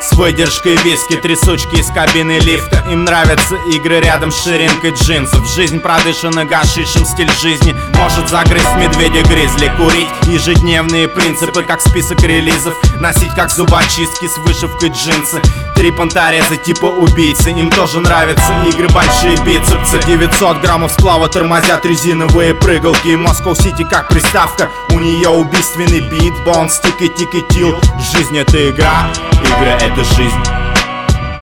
с выдержкой виски, трясучки из кабины лифта. Им нравятся игры рядом с ширинкой джинсов. Жизнь продышана гашишем, стиль жизни может загрызть медведя-гризли. Курить ежедневные принципы, как список релизов. Носить как зубочистки с вышивкой джинсы. Три понтореза типа убийцы. Им тоже нравятся игры, большие бицепсы. 900 граммов сплава тормозят резиновые прыгалки. И Москва-Сити как приставка, у нее убийственный бит. Бонстик и тик и тил. Жизнь это игра, игра это жизнь.